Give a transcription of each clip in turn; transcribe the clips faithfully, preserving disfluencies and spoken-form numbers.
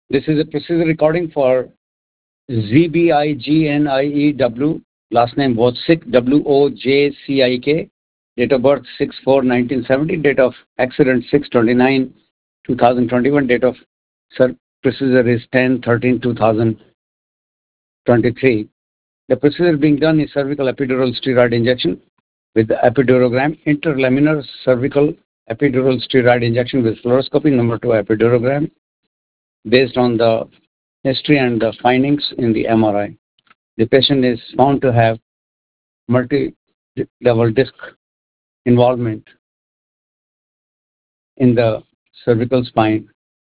This is a procedure recording for Z B I G N I E W, last name Wojcik, W O J C I K, date of birth six four nineteen seventy, date of accident six twenty-nine two thousand twenty-one, date of procedure is ten thirteen two thousand twenty-three. The procedure being done is cervical epidural steroid injection with the epidurogram, interlaminar cervical epidural steroid injection with fluoroscopy, number two epidurogram, based on the history and the findings in the M R I. The patient is found to have multi-level disc involvement in the cervical spine.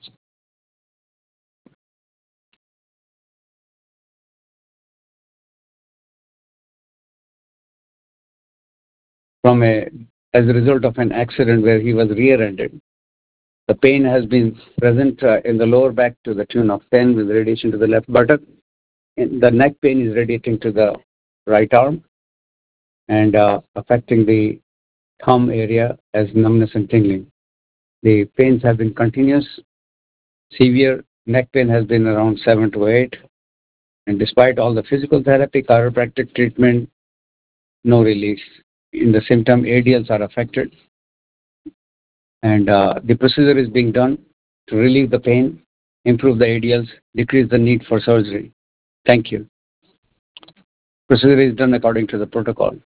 From a, as a result of an accident where he was rear-ended. The pain has been present uh, in the lower back to the tune of ten with radiation to the left buttock. And the neck pain is radiating to the right arm and uh, affecting the thumb area as numbness and tingling. The pains have been continuous. Severe neck pain has been around seven to eight. And despite all the physical therapy, chiropractic treatment, no relief. In the symptom, A D Ls are affected. And uh, the procedure is being done to relieve the pain, improve the A D Ls, decrease the need for surgery. Thank you. Procedure is done according to the protocol.